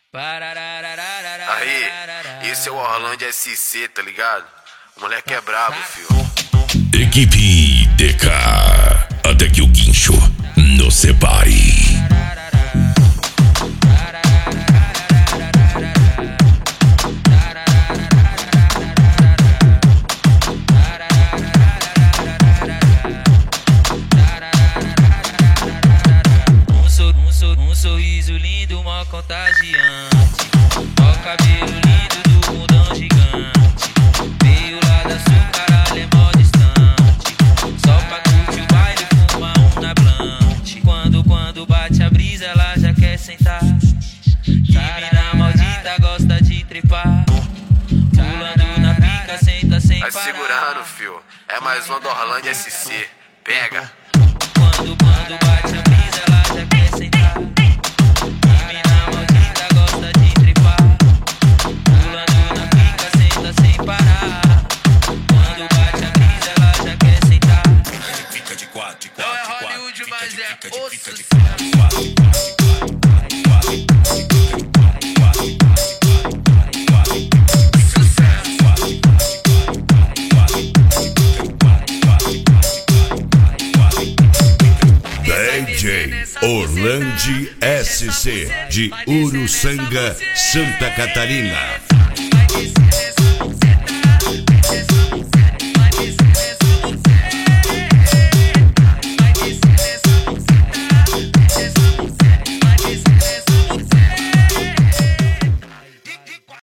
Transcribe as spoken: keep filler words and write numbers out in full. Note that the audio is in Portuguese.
Aí, esse é o Orlando S C, tá ligado? O moleque é brabo, fio. Equipe D K, até que o guincho nos separe. Um sorriso lindo, mó contagiante. Ó cabelo lindo do mundão gigante. Veio lá da sua caralho, é mó distante. Só pra curtir o baile, fuma um na blante. Quando, quando bate a brisa, ela já quer sentar. Que mina maldita gosta de trepar. Pulando na pica, senta sem parar. Vai segurando, fio. É mais uma do Orlando S C. Pega. Quando, quando bate a brisa, ela já quer sentar. Mas é o D J Orlando S C de Uruçanga, Santa Catarina.